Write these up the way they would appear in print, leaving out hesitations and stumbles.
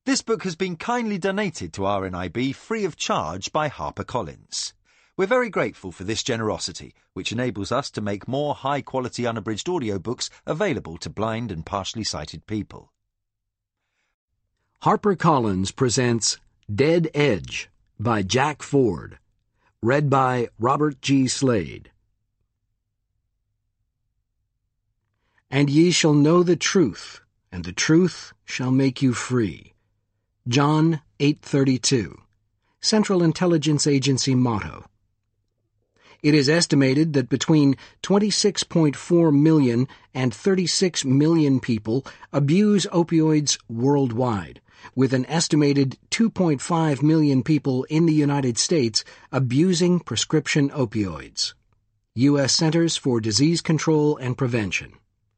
This book has been kindly donated to RNIB free of charge by HarperCollins. We're very grateful for this generosity, which enables us to make more high-quality unabridged audiobooks available to blind and partially sighted people. HarperCollins presents Dead Edge by Jack Ford, read by Robert G. Slade. And ye shall know the truth, and the truth shall make you free. John 8:32, Central Intelligence Agency motto. It is estimated that between 26.4 million and 36 million people abuse opioids worldwide, with an estimated 2.5 million people in the United States abusing prescription opioids. U.S. Centers for Disease Control and Prevention.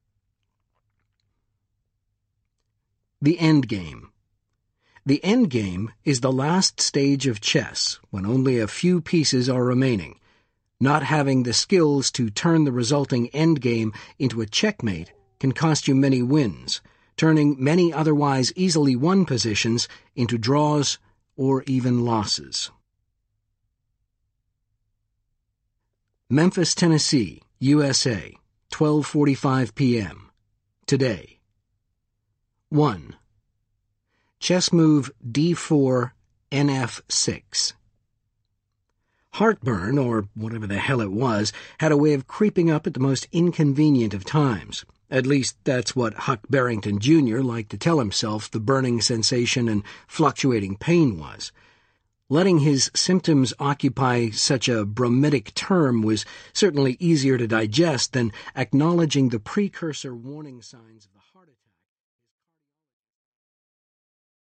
The Endgame. The endgame is the last stage of chess, when only a few pieces are remaining. Not having the skills to turn the resulting endgame into a checkmate can cost you many wins, turning many otherwise easily won positions into draws or even losses. Memphis, Tennessee, USA, 12:45 p.m. Today. 1. Chess move d4, nf6. Heartburn, or whatever the hell it was, had a way of creeping up at the most inconvenient of times. At least that's what Huck Barrington Jr. liked to tell himself the burning sensation and fluctuating pain was. Letting his symptoms occupy such a bromidic term was certainly easier to digest than acknowledging the precursor warning signs of the heart.